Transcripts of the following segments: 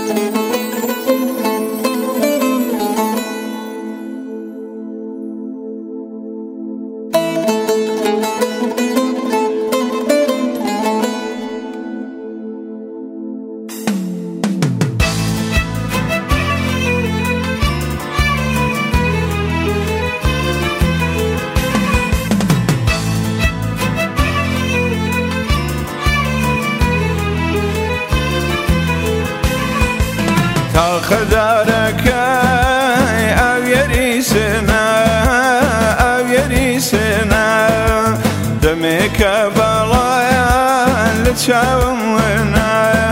تا خدارك او يريسنا او يريسنا دمك بلايا لتشاونا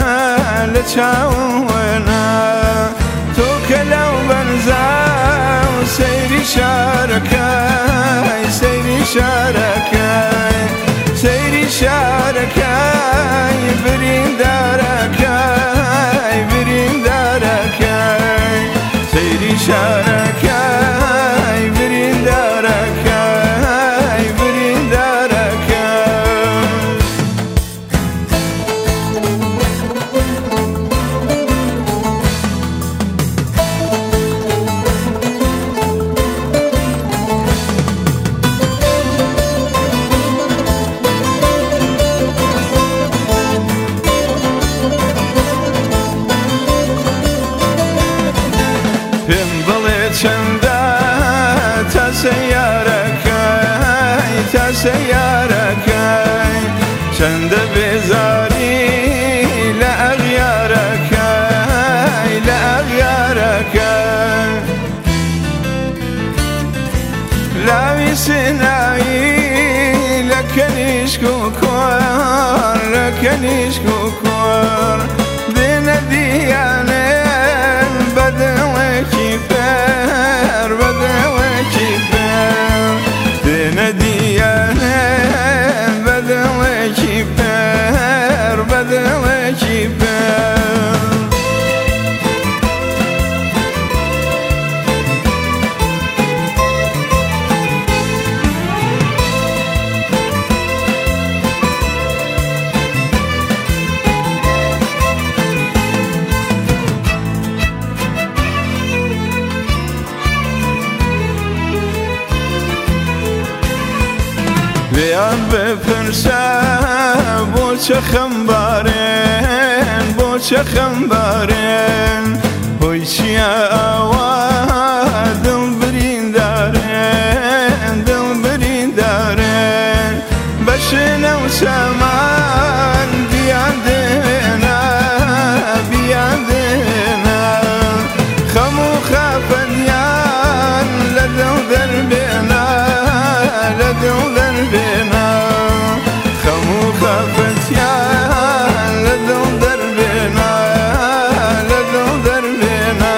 لتشاونا توك لو بنزا سيري شاركاي سيري شاركاي سيري شاركاي برين داركاي برين داركاي سيري شاركاي برين داركاي برين داركاي چنده تا سیارکای تا سیارکای چنده بزاری لأغیارکای لأغیارکای لاوی سنایی لکنیش کوکور لکنیش کوکور بین دیانه بدوکی بر بدوکی بر دین دیانه بدوکی بر بدوکی بر بیان بپرسه بو چه خمبارین بو چه خمبارین هوی چیه آوا دل برین دارین دل برین دارین بشنو سمان بیان دینا بیان دینا خمو خافنیان لدو دربینا لدو دربینا خمو خافتیان لدو دربینا لدو دربینا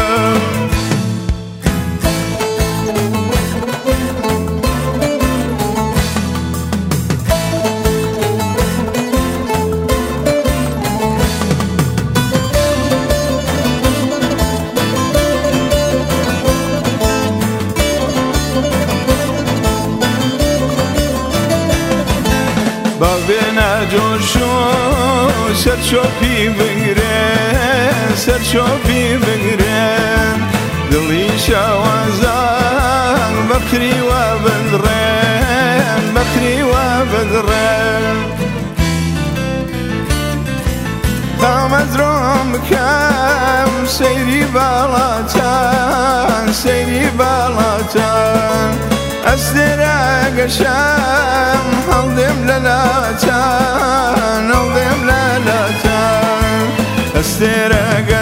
بابنا جوشو سر شوفي بقرين سر شوفي بقرين دلي شوازان بكري وبدرين بكري وبدرين مزروم كم سيري بالاتان سيري بالاتان أسرق الشام هضم للاتان هضم للاتان أسرق